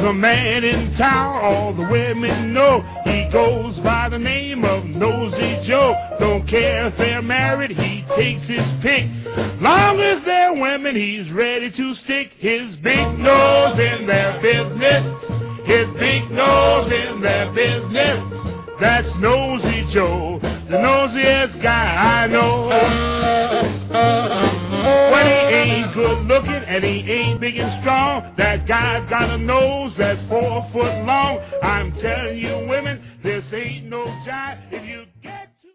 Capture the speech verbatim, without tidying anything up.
a man in town, all the women know. He goes by the name of Nosy Joe. Don't care if they're married, he takes his pick. Long as they're women, he's ready to stick his big nose in their business. His big nose in their business. That's Nosy Joe, the nosiest guy I know. When he ain't good looking and he ain't big and strong, that guy's got a nose that's four foot long. I'm telling you women, this ain't no jive. If you